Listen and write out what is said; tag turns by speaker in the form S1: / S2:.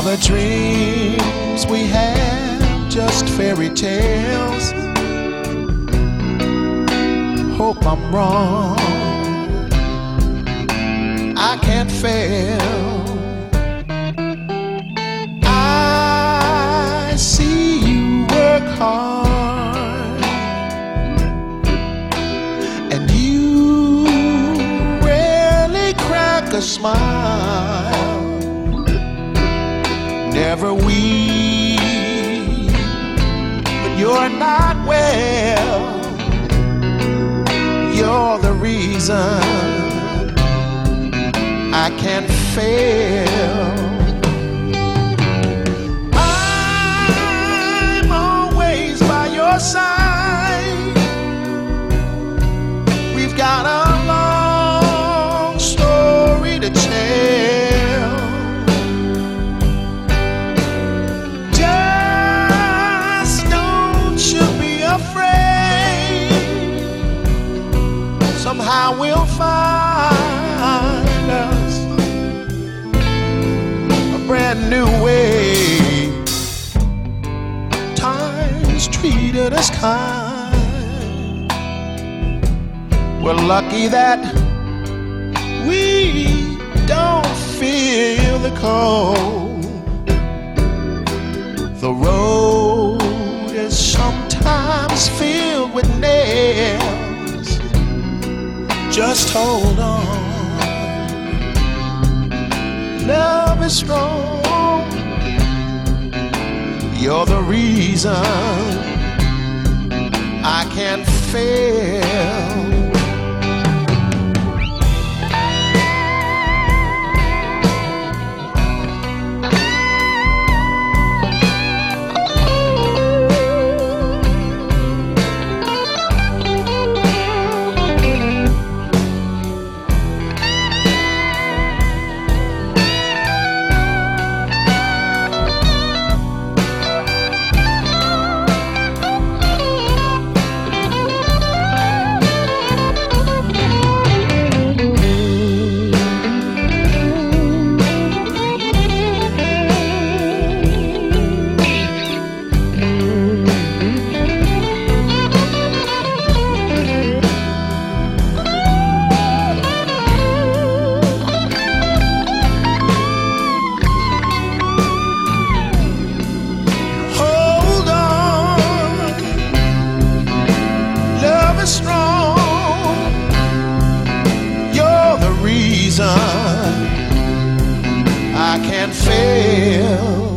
S1: the dreams we have just fairy tales? Hope I'm wrong, I can't fail. I see you work hard, and you rarely crack a smile. Never weep, but you're not well. You're the reason I can't fail. I'm always by your side. We've got a long story to tell. Just don't you be afraid. Somehow we'll find us a brand new way. Time's treated us kind. We're lucky that we don't feel the cold. The road is sometimes filled with nails. Just hold on. Love is strong. You're the reason I can't fail. Strong, you're the reason I can't fail.